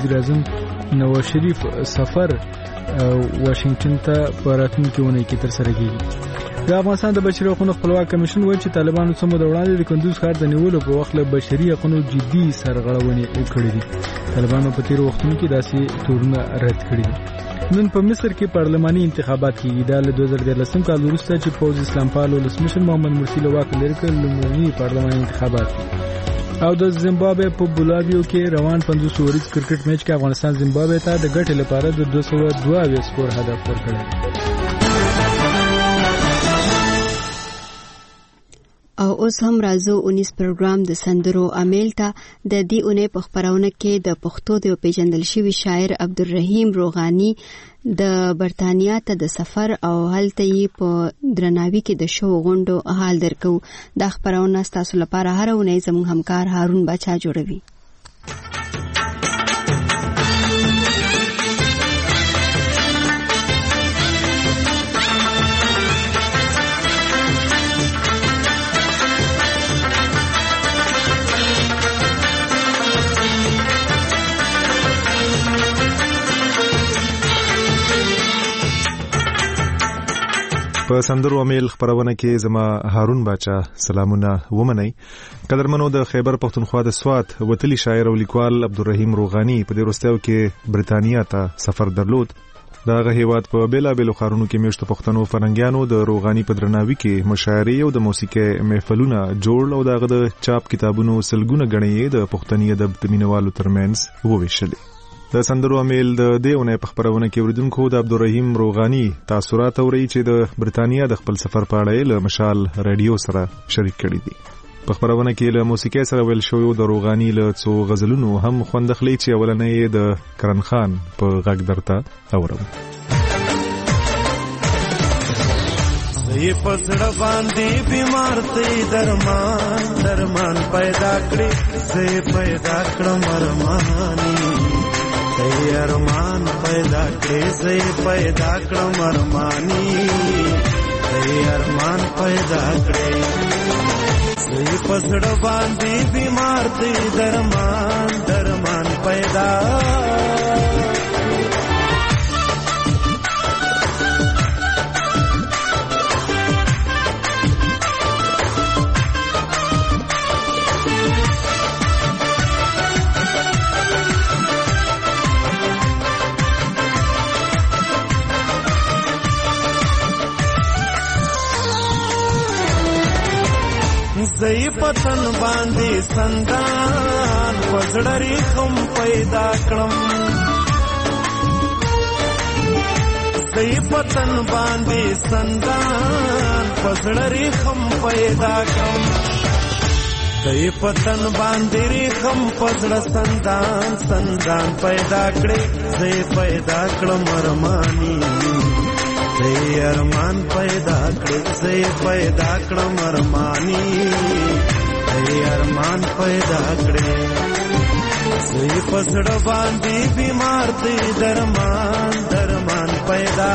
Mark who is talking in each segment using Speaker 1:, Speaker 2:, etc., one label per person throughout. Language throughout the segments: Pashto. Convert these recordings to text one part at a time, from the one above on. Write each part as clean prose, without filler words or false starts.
Speaker 1: وزیر اعظم نواز شریف سفر واشنگټن ته په راتلونکي اونۍ کې ترسره کیږي. د افغانستان د بشري حقوقو خپلواک کمیشن وایي چې طالبانو څو موده وړاندې د کندوز ښار د نیولو په وخت له بشري حقوقو جدي سرغړونې کړې دي. طالبانو په تیرو وختونو کې داسې تورونه رد کړي دي. نن په مصر کې پارلماني انتخابات کیږي. دا له 2013 کال وروسته چې پوځ اسلام پال ولسمشر محمد مرسي له واک لرې کړ لومړني پارلماني انتخابات دي. او د زیمبابوې په بولاویو کې روان 50 اوریز کرکټ میچ کې افغانستان زیمبابوې ته د ګټې لپاره د 202 سکور هدف ورکړی.
Speaker 2: او اوس هم راځو 19 پروګرام د سندرو امیل ته. د دې اونۍ په خبرونه کې د پښتو د پیژندل شوی شاعر عبدالرحیم روغانی د برتانیا ته د سفر او هلته یې په درناوي کې د شو غونډو حال درکو. دا خبرونه تاسو لپاره هر اونۍ زموږ همکار هارون بچا جوړوي.
Speaker 3: په سندرو امیل خبرونه کې زما هارون باچا سلامونه ومنئ. قدرمنو، د خیبر پختونخوا د سوات وتلی شاعر او لیکوال عبدالرحیم روغانی په دې وروستیو کې برتانیا ته سفر درلود. دغه هیواد په بیلابیلو ښارونو کې میشتو پښتنو فرهنګیانو د روغانی په درناوي کې مشاعرې او د موسیقۍ محفلونه جوړ او دغه د چاپ کتابونو سلګونه غړي د پښتني ادب د مینوالو ترمنځ وویشل. د سندرو امیل د دې اونۍ په خبرونه کې اوریدونکو د عبدالرحیم روغانی تاثرات اوري چې د برتانیا د خپل سفر په اړه له مشال رادیو سره شریک کړي دي. په خبرونه کې له موسیقۍ سره ویل شوی د روغانی له څو غزلونو هم خوند اخلي چې اولنۍ د کرن خان په غږ درته اورم.
Speaker 4: زې پسړه باندې بیمار ته درمان درمان پیدا کړې زې پیدا کړم ارمانی ای ارمان پیدا کړې زې پیدا کړم ارمانی ای ارمان پیدا کړې زې پسړه باندې بیمار ته درمان درمان پیدا زئی پتن باندې سندان پزړری خم پیدا کړم زئی پتن باندې سندان پزړری خم پیدا کړم زئی پتن باندې خم پزړ سندان سندان پیدا کړې زئی پیدا کړم ارمانی زی ارمان پیدا کړې زی پیدا کړم ارمانی زی ارمان پیدا کړې زی پسړه باندې بیمار دې درمان درمان پیدا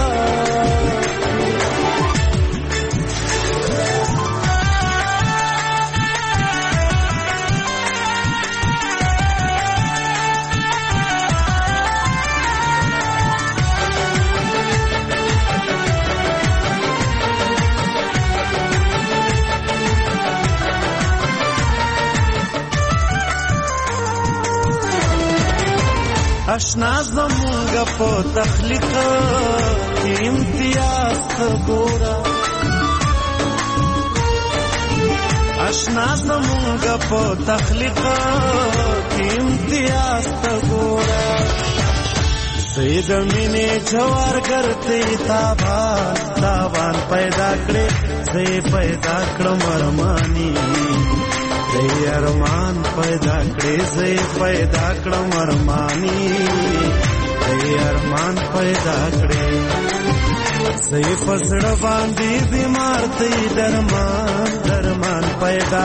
Speaker 4: اشنا زمونږ په تخلیق کې امتیاز ګورا اشنا زمونږ په تخلیق کې امتیاز ګورا سید مینې جوار ګرځي تاوان پیدا کړې زه پیدا کړم ارمانی زی ارمان پیدا کړې زی پیدا کړم ارمانی زی ارمان پیدا کړې زی پسړه باندې بیمار ته درمان درمان پیدا.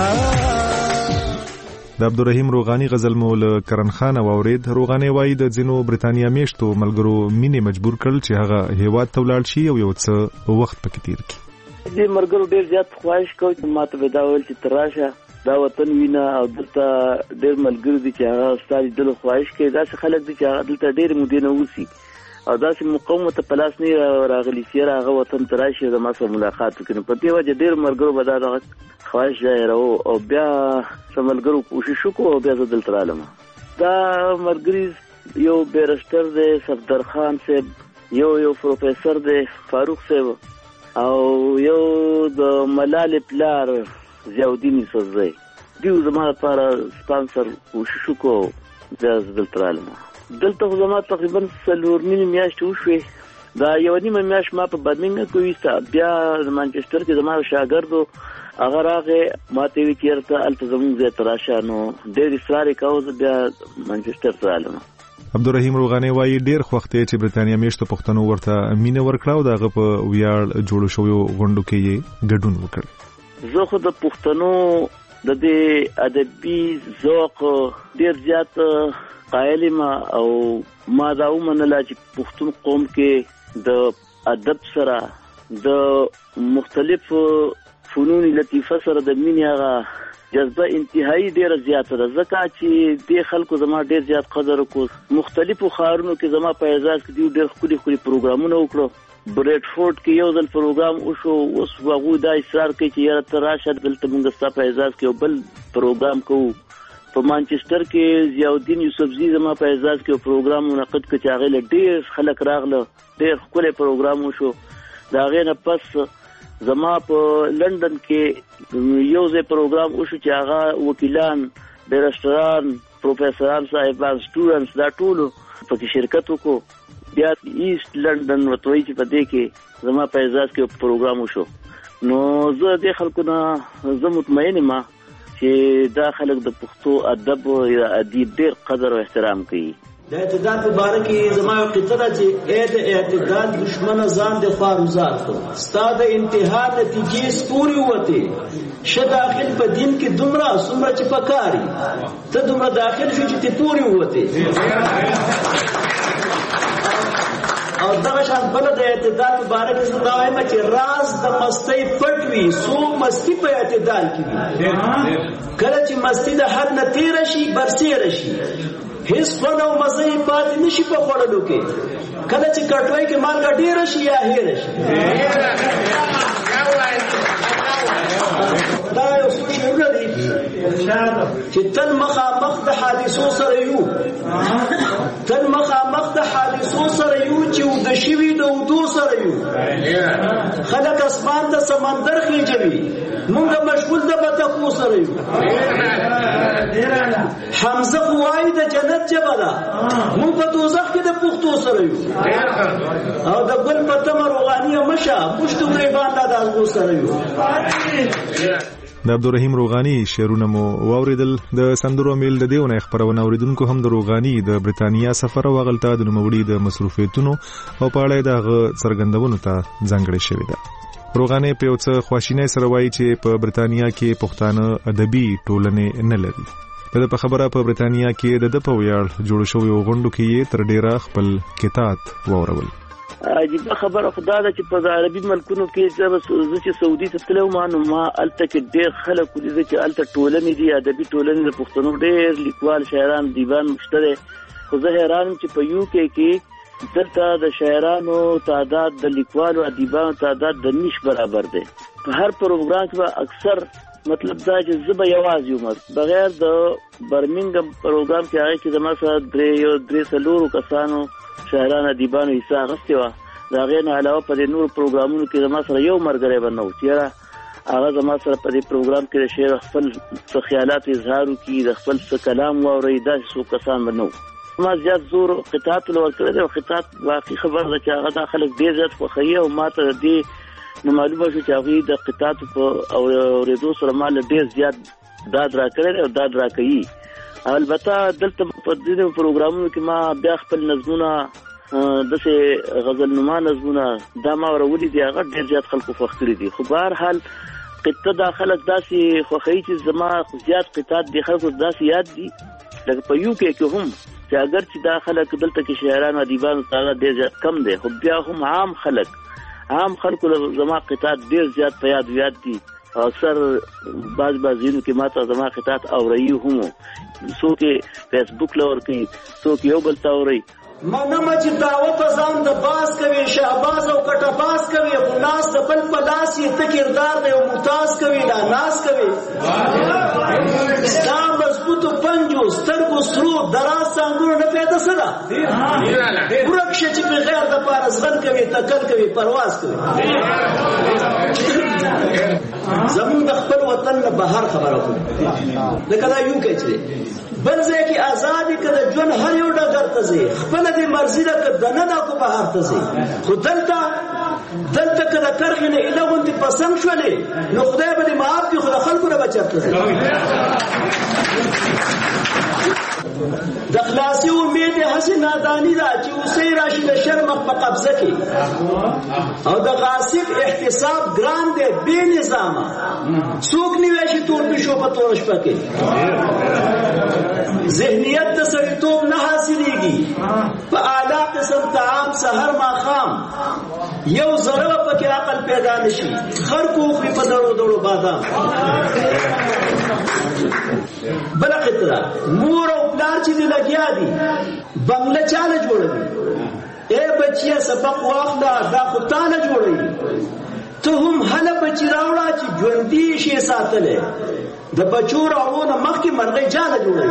Speaker 3: د عبدالرحیم روغانی غزل مول کرن خان واورید. روغانی وایي د ځینو برتانیا میشتو ملګرو مینې مجبور کړل چې هغه هیواد ته ولاړ شي او یو څه وخت پکې تیر کړي.
Speaker 5: دې مرګرو ډېر زیات خواهش کوي چې ماته به دا ویل چې تراشه دا وطن وینا او دلته ډېر ملګری دي چې هغه ستاسو د خواهش کوي داسې خلک دي چې هغه دلته ډېر مودې نه اوسي او داسې مقاومت په لاس نه راغلي چې هغه وطن ته راشي زما سره ملاقات وکړي. په دې وجه ډېر ملګرو به دا خواهش ظاهروو او بیا څه ملګرو کوشش وکړو او بیا زه دلته رالم. دا ملګري یو بیرسټر دی صفدر خان صاحب، یو پروفیسر دی فاروق صاحب او یو د ملالې پلار ضیاءالدین یوسفزی. دیو زما لپاره سپانسر کوشش وکړو بیا زه دلته رالم. دلته خو زما تقریبا 4 نیمې میاشتې وشوې. دا 1 نیمه میاشت ما په برمنګهام کې ویسته. بیا د مانچسټر کې زما شاګردو هغه راغې ما ته وی چېرته هلته زموږ ځای ته راشه، نو ډېر اصرار یې کاوه زه بیا مانچسټر ته رالم.
Speaker 3: عبدالرحیم روغاني وایي ډېر خوښ دی چې برتانیا میشتو پښتنو ورته مینه ورکړه او د هغه په ویاړ جوړو شویو غونډو کې یې ګډون وکړ.
Speaker 5: زه خو د پښتنو د دې ادبي ذوق ډېر زیات قایل یم او ما دا ومنله چې پښتون قوم کې د ادب سره د مختلفو فنون لطیفه سره د مینې هغه جذبه انتهایی ډیره زیاته ده، ځکه چې د خلکو زما ډیر زیات قدر وکړ. مختلفو ښارونو کې زما په اعزاز کې ډیر ښکلي پروګرامونه وکړو. بریډفورډ کې یو ځل پروګرام وشو، اوس هغوی دا اصرار کوي چې یاره ته راشه دلته موږ ستا په اعزاز کې یو بل پروګرام کوو. په مانچسټر کې ضیاءالدین یوسفزي زما په اعزاز کې یو پروګرام منعقد کړ چې هغې له ډېر خلک راغله، ډېر ښکلی پروګرام وشو. د هغې نه پس زما په لندن کې یو ځای پروګرام وشو چې هغه وکیلان، بیرسټران، پروفیسران صاحبان، سټوډنټس دا ټولو پکې شرکت وکړو. بیا ایست لندن وتوي چې په دې کې زما په اعزاز کې پروګرام وشو. نو زه د خلکو نه زه مطمئن یم چې دا خلک د پښتو ادب او ادب ډېر قدر او احترام کوي.
Speaker 6: د اعتدال په باره کې زما یو قطعه ده چې ای د اعتدال دشمنه ځان د خوارزار کړ، ستا د انتها نتیجې سپورې ووتې، شه داخل په دین کې دومره څومره چې پکاري، ته دومره داخل شو چې ته پورې ووتې. او دغه شان بل د اعتدال په باره کې زه دا وایم چې راز د مستۍ پټ وي، څو مستی په اعتدال کې وي. کله چې مستی د حد نه تېره شي برسېره شي، هیڅ خوند او مزه یې پاتې نشي په خوړلو کې. کله چې کټوۍ کې مالګه ډېره شي یا هېره شي. دا یو څو شعرونه دي چې تل مخامخ د حادثو سره یو، تل مخامخ د حادثو سره یو چې د شوي د اودو سره یو. خلک اسمان د سمندر خېجوي، مونږ مشغول د بطخو سره یو. حمزه خو وایي د جنت ژبه ده، مونږ په دوزخ کې د پښتو سره یو. او د ګل په تمه روغاني مشه موږ د غریبان د ازغو سره یو.
Speaker 3: د عبدالرحیم روغاني شعرونه مو واوریدل. د سندرو میل د دیونه خبرونه اوریدونکو هم د روغاني د برتانیا سفر او غلطه د نوموړي د مصروفیتونو او په اړه د څرګندونو ته ځانګړې شوې ده. روغاني په یو څه خواشینۍ سره وایي چې په برتانیا کې پښتانه ادبي ټولنې نه لري. په خبره په برتانیا کې د په ویاړ جوړ شوی غونډو کې تر ډیره خپل کتاب واورول.
Speaker 5: عجیبه خبره خدا ده چې په عربي ملکونو کې زه چې سعودي ته تللی وم نو ما هلته کې ډېر خلک ولیده چې هلته ټولنې دي، ادبي ټولنې د پښتنو ډېر لیکوال شاعران دیوان شته دی. خو زه حیران یم چې په یو کې دلته د شاعرانو تعداد د لیکوالو ادیبانو تعداد د نش برابر دی. په هر پروګرام کې به اکثر مطلب دا چې زه به یوازې یم، بغیر د برمنګهام پروګرام کې هغې کې زما سره 3-4 کسانو شاعران ادیبانو حصه اخیستې وه. د هغې نه علاوه په دې نورو پروګرامونو کې زما سره یو ملګری به نه و چې هغه زما سره په دې پروګرام کې د شعر خپل څه خیالات اظهار وکړي، د خپل څه کلام واورئ، داسې څو کسان به نه وو. ما زیات زور قطعات له ورکړی دی او قطعات واقعي خبره ده چې هغه دا خلک ډېر زیات خوښوي او ما ته د دې نو معلومه شو چې هغوی د قطعاتو په اورېدو سره ما له ډېر زیات داد راکړی دی او داد راکوي. البته دلته په دې پروګرامونو کې ما بیا خپل نظمونه داسې غزلنما نظمونه دا ما ورولي دي، هغه ډېر زیات خلکو خوښ کړي دي. خو به هر حال قطعه دا خلک داسې خوښوي چې زما زیات قطعات دي خلکو داسې یاد دي لکه په یو کې هم چې اگر چې دا خلک دلته کې شاعران او ادیبانو تعداد ډېر زیات کم دی، خو بیا هم عام خلکو زما قطعات ډېر زیات په یاد دي اکثر بعض ځینو کې ماته زما خطات اوري هم څوک فیسبوک لور کوي څوک یو بل تاوري
Speaker 6: منم چې داوه په ځان د باز کوي شهباز او کټه باز کوي خو ناس د بل په لاس یې ته کردار دی او ممتاز کوي لا ناس کوي ستا مضبوطو پنجو سترګو سرو دراز څانګونو نه پیدا سره ورک شه چې بغیر د پاره زغن کوي تکل کوي پرواز کوي زمون د خپل وطن نه بهر خبره کوي لکه دا یو کې چې بل ځای کې ازادي کده ژوند هر یو ډګر ته ځي خپل دې مرزي ده کده نه دا کو بهر ته ځي خو دلته کده کرغې نه الهون دې پسند شولې نو خدای به دې معاف کړي خو د خلکو نه بچته د خلاصي امید هسې نادانی ده چې اوسې راشي د شرم په قبضه کې او د غاصب احتساب ګران دی بې نظامه څوک نیوی شي تور پیشو په تور شپه کې ذهنیت د سړیتوب نه حاصلېږي په اعلی قسم طعام سحر ماښام یو ذره پکې عقل پیدا نشي خر کو خوري په دړو دړو بادام بل قطره مور او پلار چې دی لګیا دي بنگله چاله جوړوي اے بچیا سبق واخله دا خو تاله جوړوي ته هم هله بچی راوړه چې ژوندي شي ساتلې د بچو راوړو نه مخکې مرغۍ جاله جوړوي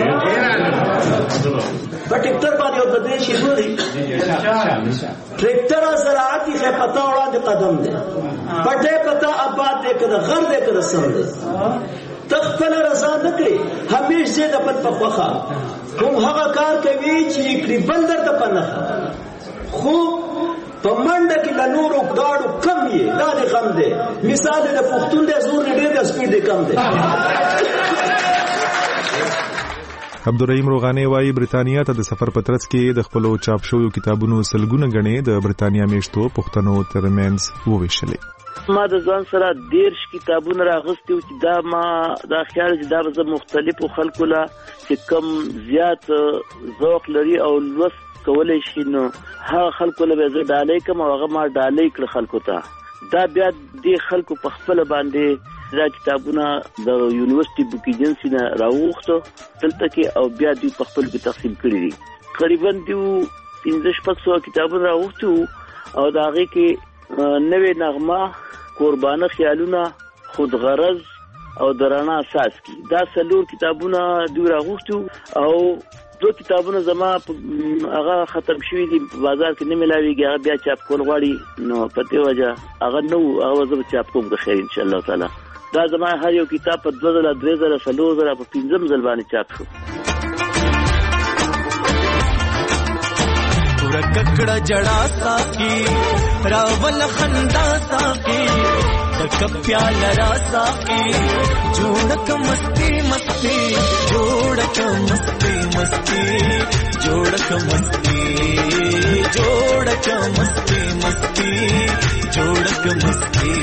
Speaker 6: په ټریکټر باندې یو د دې شي جوړي ټریکټر زراعتي خې پتا وړاندې قدم دی پټه پتا آباد دې کړه غر دې کړه سم دی تخپل رضا نکړي همیشه د پد په خوخه کوم هغه کار کوي چې کړي بندر د پنه خو په منډه کې د نورو گاډو کم یې دا دې کم دی مثال د پښتون د زور نه ډېر سپیډ کم دی
Speaker 3: عبدالرحیم روغانی وايي برتانیا ته د سفر په ترڅ کې د خپلو چاپ شویو کتابونو سلګونه غنې د برتانیا میشتو پښتنو ترمنځ وویشلې.
Speaker 5: ما د ځان سره 10 کتابونه راغستي چې دا ما دا خیال چې دا به مختلفو خلکو لا چې کم زیات ذوق لري او لوست کولای شي نو هغه خلکو له زه ډالۍ کوم او هغه ما ډالۍ کړ خلکو ته دا بیا د خلکو په خپل باندې دا کتابونه د یونیورسيټي بوک ایجنسی نه راوښتو دلته کې او بیا دوی په خپل کې تقسیم کړی دي تقریبا دوی 1500 کتابونه راوښتو او دا هغه کې نوې نغمه قربانه خیالونه خود غرض او درانه اساس کی دا څلور کتابونه دوی راغوښتو او دو کتابونه زما هغه ختم شوی دي بازار کې نه ملاويږي هغه بیا چاپ کول غواړي نو پته وجه هغه نو هغه زه چاپ کوم د خیر ان شاء الله تعالی دا زما هر یو کتاب په 2000 3000 3000 په 15 ځل باندې چاپ شو
Speaker 7: ککڑا جڑا ساکی راول خندا ساکی تک پیال را ساکی جوڑک مستی مستی جوڑک مستی مستی جوڑک مستی جوڑک مستی مستی جوڑک مستی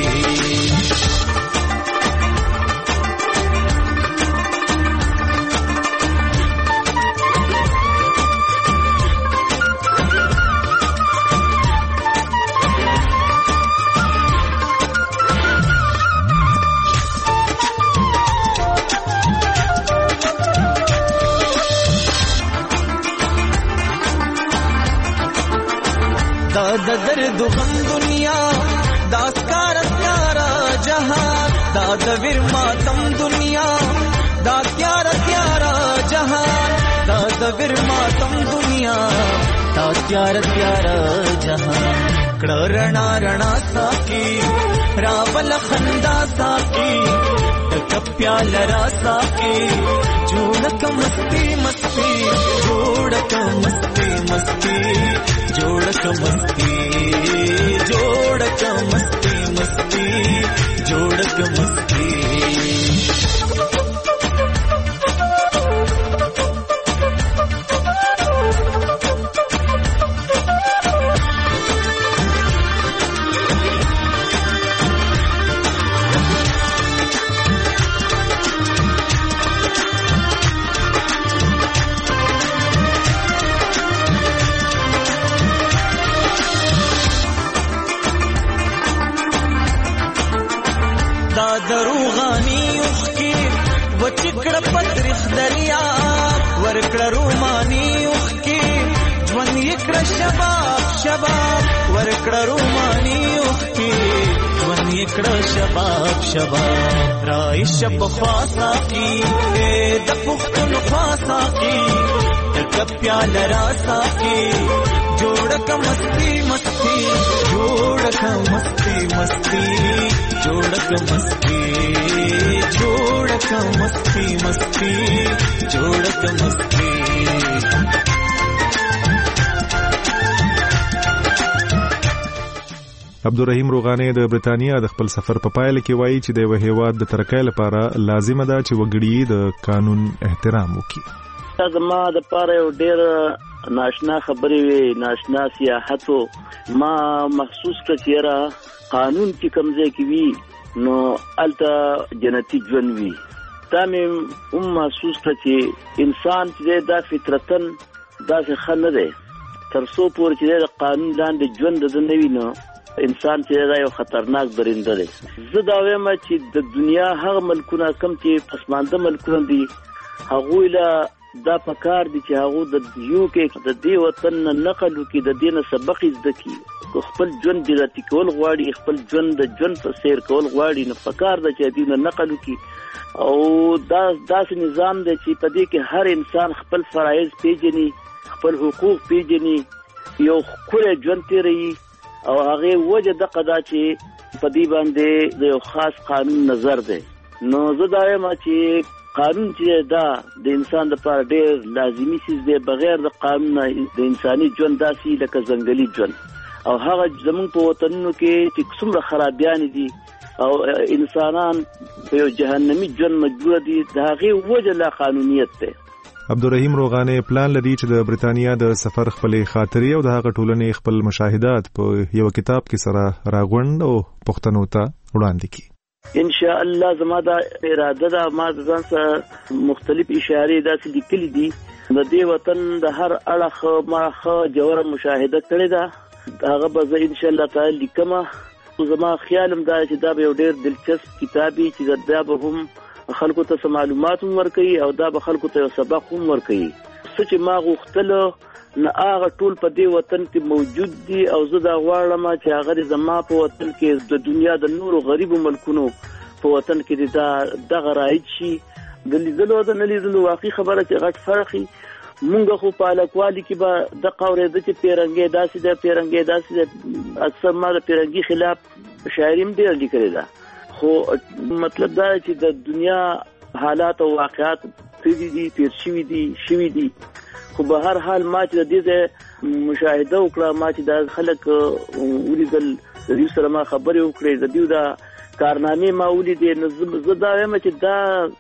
Speaker 7: دا درد غم دنیا دا سکار پیارا جہاں دا دور ماتم دنیا دا پیارا پیارا جہاں دا دور ماتم دنیا دا پیارا پیارا جہاں کڑا رنا رنا ساکی راول خندا ساکی تک پیال را ساکی جوڑک مستی مستی جوڑک مستی مستی جوڑک مستی جوڑک مستی مستی جوڑک مستی کړه پترخ دریا ورکړه رومانی اوخکی ژوند یې کړه شباب شباب ورکړه رومانی اوخکی ژوند یې کړه شباب شباب رای شب خواصا کی د پختون خواصا کی تک پیال راسا کی جوړ ک مستی مستی جوړ ک مستی مستی جوړ ک مستی جوړ ک مستی مستی جوړ ک مستی
Speaker 3: عبدالرحیم روغانی د برتانیا د خپل سفر په پایله کې وایي چې د یو هیواد د ترقۍ لپاره لازمه ده چې وګړي د قانون احترام وکړي.
Speaker 5: زما د پاره یو ډېر ناشنا خبرې وي، ناشنا سیاحت ما محسوس کړ چې قانون چې کمزې کې وي نو الته جنتی ژوند وي. دا مې محسوس کړ چې انسان چې دا فطرتن داسې ښه نه دی تر څو پورې چې د قانون لاندې ژوند د نه وي نو انسان چې دا یو خطرناک درنده دی. زه دا وایم چې د دنیا هغه ملکونه کم چې پسمانده ملکونه دي هغوی له دا پکار دي چې هغه د یو کې د دې وطن نقل وکړي، د دې نه سبق زده کړي، خپل ژوند جرأتي کول غواړي، خپل ژوند د ژوند په سیر کول غواړي نو پکار ده چې دې نه نقل وکړي. او دا داسې نظام دی چې په دې کې هر انسان خپل فرایض پیژني، خپل حقوق پیژني، یو خپل ژوند تیروي او هغه وجه د قضا چې په دې باندې د یو خاص قانون نظر دی. نو زه دا وایم چې قانون چې دا د انسان لپاره ډېر لازمي شی دی، بغیر د قانون د انساني ژوند داسې لکه ځنګلي ژوند او هغه زموږ په وطنونو کې چې څومره خرابیان دي او انسانان په یو جهنمی ژوند مجبور دي د هغې وجه لا قانونیت دی.
Speaker 3: عبدالرحیم روغانی پلان لري چې د برتانیا د سفر خپلې خاطرې او د هغه ټولنې خپل مشاهدات په یو کتاب کې سره راغونډ او پښتنو ته وړاندې کړي.
Speaker 5: ان شاء الله زما دا اراده ده، ما ځان سره مختلف اشارې داسې لیکلي دي د دې وطن د هر اړخ ما ښه جوړه مشاهده کړې ده، هغه به زه ان شاء الله تعالی لیکمه. زما خیالم دا چې دا به یو ډېر دلچسپ کتاب وي چې دا به هم خلکو ته معلومات هم ورکوي او دا به خلکو ته یو سبق هم ورکوي. څه چې ما غوښتله نه هغه ټول په دې وطن کې موجود دي او زه دا غواړم چې هغه زما په وطن کې د دنیا د نورو غریبو ملکونو په وطن کې دغه رایج شي. د لیدلو او د نه لیدلو واقعي خبره چې غټ فرق وي. مونږ خو په هلکوالي کې به دغه اورېده چې پیرنګي داسې ده، پیرنګي داسې ده. اکثر ما د پیرنګي خلاف شاعري هم ډېره لیکلې ده، خو مطلب دا چې د دنیا حالات او واقعات تیر شوي دي. خو به هر حال ما چې د دې مشاهده وکړه، ما چې د خلک ولیدل، د دې سره ما خبرې وکړې، د دې دا کارنامې ما ولیدې، نو زه دا وایم چې دا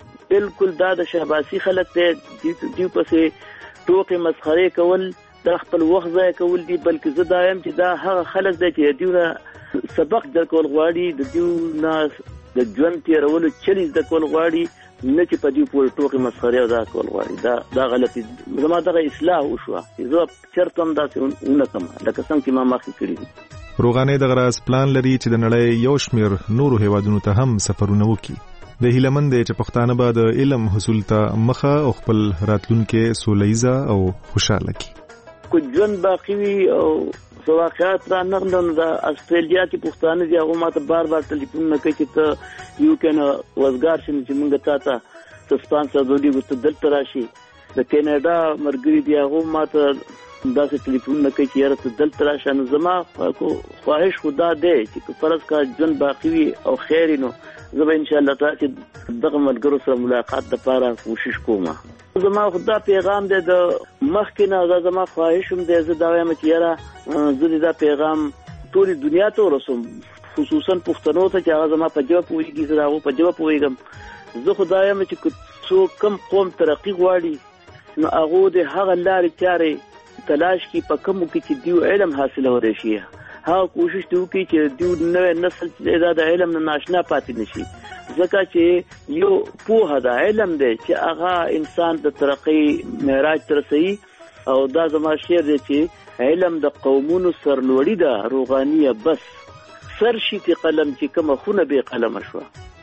Speaker 5: بالکل دا د شهباسي خلک دی، دوی پسې ټوکې مسخرې کول دا خپل وخت ضایع کول دي، بلکې زه دا وایم چې دا هغه خلک دی چې دوی نه سبق درکول غواړي، د دوی نه د ژوند تېرولو چلې زده کول غواړي، نه چې په دې پورې ټوکې مسخرې او دا کول غواړي. دا غلطي زما دغه اصلاح وشوه، زه چېرته هم داسې ونه کړم لکه څنګه چې ما مخکې کړي دي.
Speaker 3: روغانی دغه راز پلان لري چې د نړۍ یو شمېر نورو هیوادونو ته هم سفرونه وکړي. د هیلمن دی چې پښتانه به د علم حصول ته مخه او خپل راتلونکي سولیزه او خوشاله کړي.
Speaker 5: کو ژوند باقي وي او واقعات را نغلن د استرالیا کې پښتانه دي، هغه ماته بار ټلیفون کوي چې ته یو کنه وزګار شې چې موږ ته سپانسر دوی وته دلته راشي. د کینیډا مرګري دی، هغه ماته داسې ټلیفون کوي چې یاره ته دلته راشه. نو زما خواهش خدا دی چې فرض کا ژوند باقي وي او خیر نو زه به ان شاء الله تعالی دغه ملګرو سره ملاقات لپاره کوشش کوم. زما خدا پیغام دی د مخکې نه، زما خواهش هم دی، زه دا وایم چې یاره زه دا پیغام ټولې دنیا ته ورسوم، خصوصا پښتنو ته چې هغه زما په ژبه پوهېږي، زه د هغو په ژبه پوهېږم. زه خو دا وایم چې څوک کم قوم ترقي غواړي نو هغو د هغه لارې چارې تلاش کړي په کومو کې چې دوی علم حاصلولی شي، هغه کوشش دی وکړي چې دوی نوی نسل دا د علم نه ناشنا پاتې نه شي، ځکه چې یو پوهه ده، علم دی چې هغه انسان د ترقۍ معراج ته رسوي. او دا زما شعر دی چې علم د قومونو سرلوړي ده، روغانیه بس سر شي تی قلم چې کومه خونه بې قلمه شوه.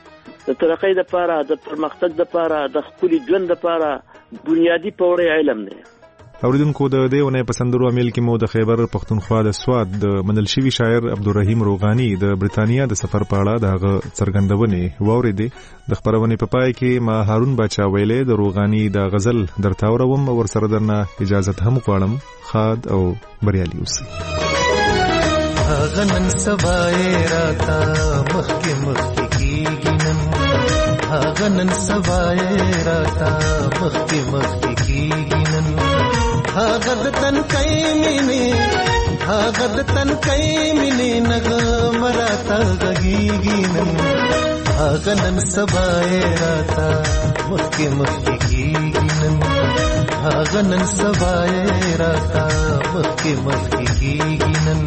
Speaker 5: د ترقۍ لپاره، د پرمختګ لپاره، د خپل ژوند لپاره بنیادی پوړی علم دی.
Speaker 3: اوریدونکو د دې ونې په سندرو امیل کې مو د خیبر پختونخوا د سواد د منل شوی شاعر عبدالرحیم روغانی د برتانیا د سفر په اړه دغه څرګندونې واورېدې. د خبرونې په پای کې ما هارون باچا ویلې د روغانی د غزل درتاوروم او ورسره درنه اجازه هم غواړم. خاد او بریالي اوسئ.
Speaker 7: غنن سبای راتا مخک مخک کیږي نن، غنن سبای راتا مخک مخک کیږي نن، غد تن کای مینه غد تن کای مینه نغم راتا غږیږي نن، غنن سبای راتا مخک مخک کیږي نن، غنن سبای راتا مخک مخک کیږي نن.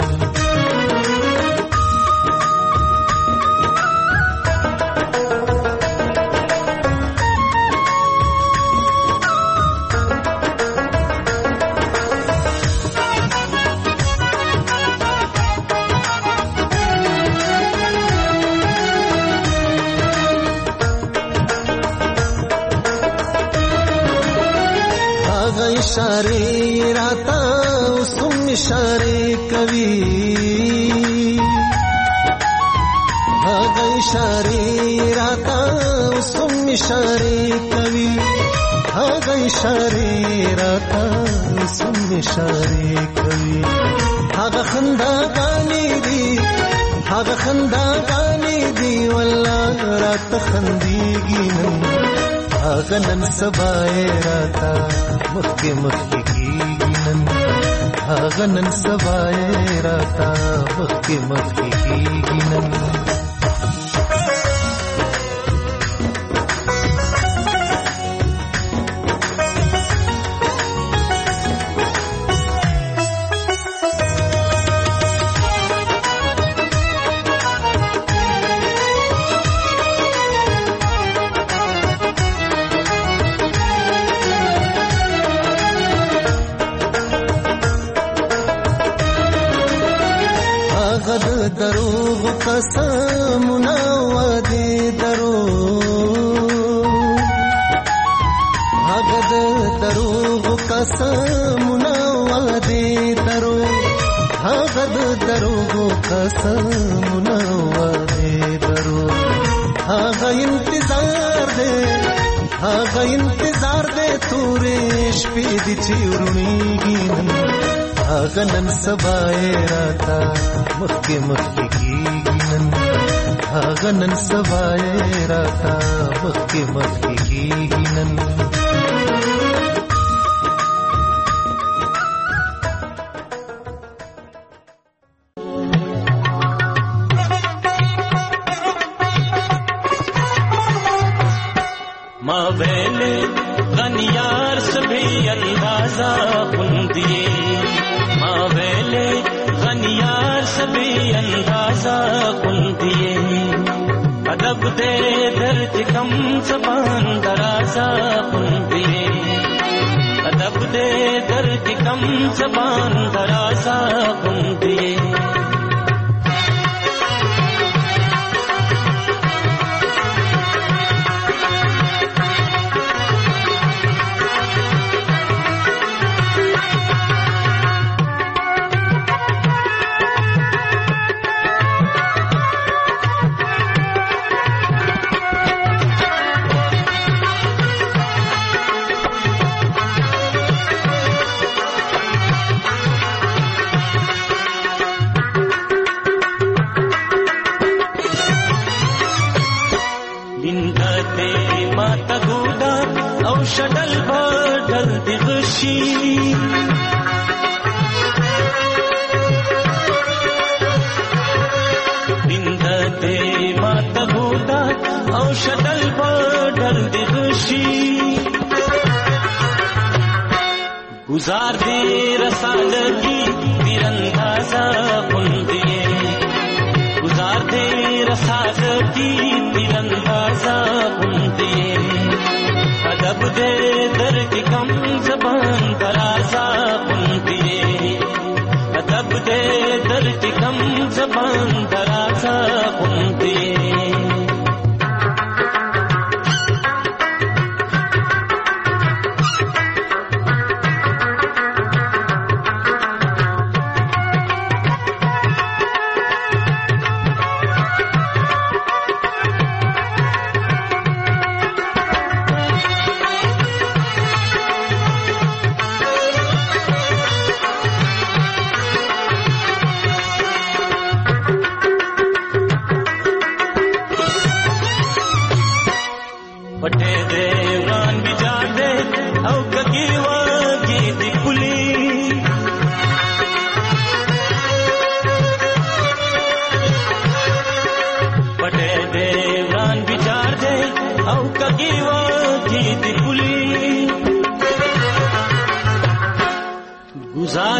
Speaker 7: इशारे राता उसम इशारे कवि, आगा इशारे राता उसम इशारे कवि, आगा इशारे राता उसम इशारे कवि, आगा खंदा गानी दी, आगा खंदा गानी दी वल्ला रात खंदीगी नन, غنن سبای راتا مخک مخک کیږي نن، غنن سبای راتا مخک مخک کیږي نن. دروغ قسمنا وعده دروغ، هغه دروغ قسمنا وعده دروغ، هغه دروغ قسمنا وعده دروغ، هغه انتظار دے، هغه انتظار دے تورې شپې دي چې ورونیږي نن، غنن سبای راتا مخک مخک کیږي نن، غنن سبای راتا مخک مخک کیږي نن.
Speaker 8: ما ویلے غنیار سبھی اندازہ خندیے، ویلے غنیار سبھی اندازہ کن دیے، ادب دے درد کم زبان درازہ کن دیے، ادب دے درد کم زبان درازہ کن دیے. شدل بدل دغشي بندته ما تبودا او شدل بدل دغشي گزار دے رسالتی تیراندازا بندیے، گزار دے رسالتی تیراندازا بندیے، ادب دے درد کم زبان درازا بندیے، ادب دے درد کم زبان درازا بندیے.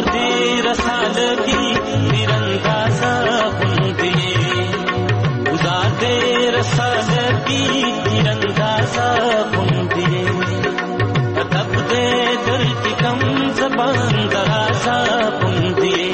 Speaker 8: دې رسالګي تیرندازا غوندې گزار دې رسالګي تیرندازا غوندې ادب دې در کم زبان درازا غوندې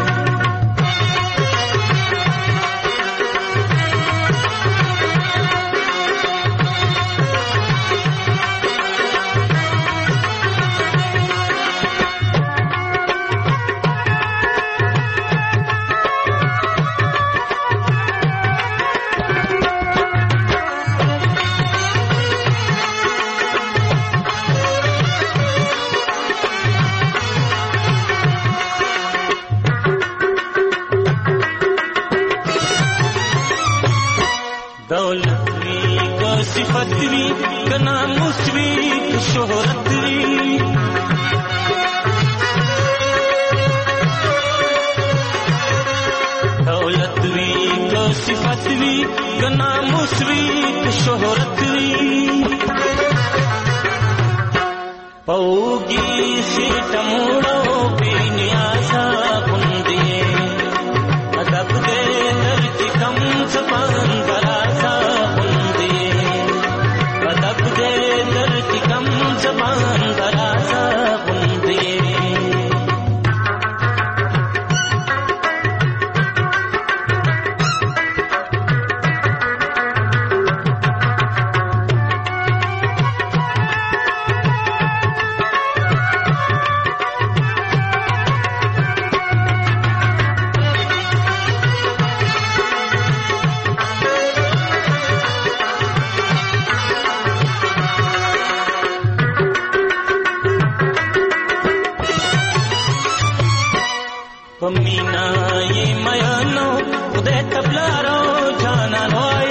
Speaker 8: صفتوی کنا مسوی شهرتوی دولتوی تو صفتوی کنا مسوی شهرتوی پوگی سیٹ موڑو بی نیازا کندی ادب دے درد کم زبان درازا کم زبان درازا غوندې पमीना ये मयानो उदय तबलारो जाना रोय